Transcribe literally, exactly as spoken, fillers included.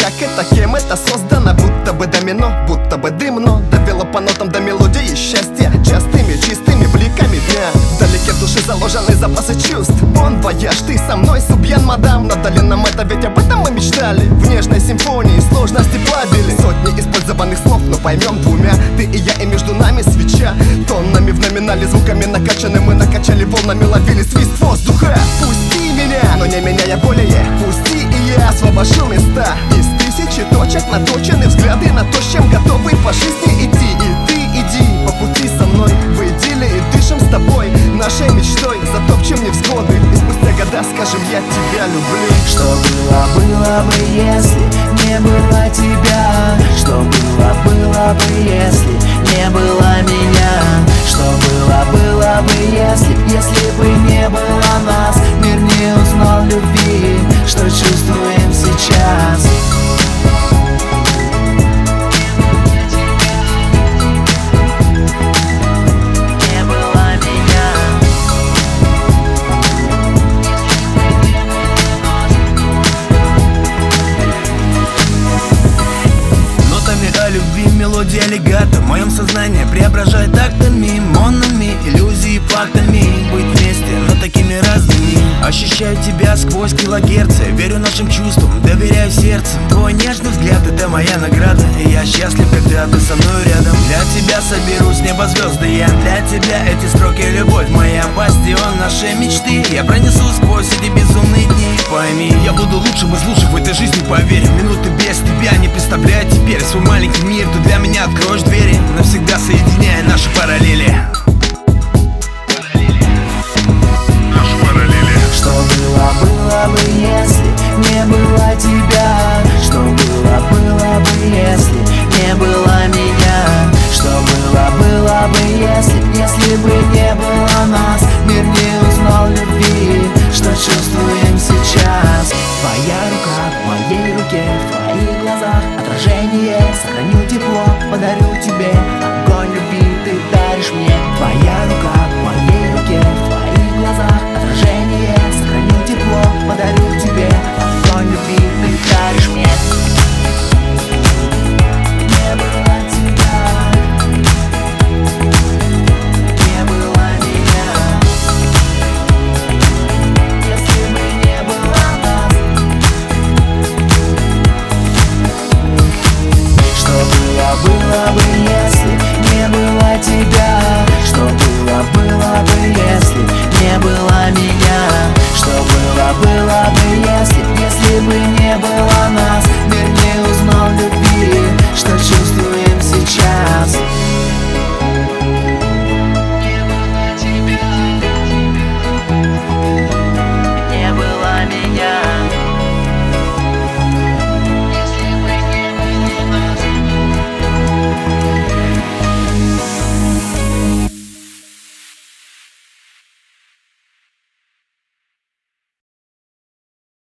Как это, кем это создано? Будто бы домино, будто бы дымно довело по нотам до мелодии счастья частыми, чистыми бликами дня. Вдалеке в душе заложены запасы чувств. Бон вояж, ты со мной, субьен, мадам. Надали нам это, ведь об этом мы мечтали. В нежной симфонии сложности плавили. Сотни использованных слов, но поймем двумя. Ты и я, и между нами свеча. Тоннами в номинале, звуками накачаны. Мы накачали волнами, ловили свист воздуха. Пусти меня, но не меняя более. Пусти, и я освобожу места. Из тысячи точек наточены взгляды на то, с чем готовы по жизни идти. И ты иди по пути со мной. В идилле и дышим с тобой нашей мечтой, затопчем невзгоды. И спустя года скажем: я тебя люблю. Что было, было бы, если не было тебя? Что было, было бы, если не было меня? Что было, было бы, если, если бы не было нас? Мир не узнал любви, что чувствуем сейчас. Любви мелодия легато в моем сознании преображает тактами, монами, иллюзии фактами. Быть вместе, но такими разными. Ощущаю тебя сквозь килогерцы, верю нашим чувствам, доверяю сердцем. Твой нежный взгляд — это моя награда, и я счастлив, когда ты со мной рядом. Для тебя соберу с неба звезды я, для тебя эти строки — любовь моя, бастион нашей мечты. Я пронесу сквозь эти безумные дни. Пойми, я буду лучшим из лучших в этой жизни, поверь. Минуты без тебя не представляю теперь свой маленький мир. Ты для меня откроешь двери, навсегда соединяя наши параллели.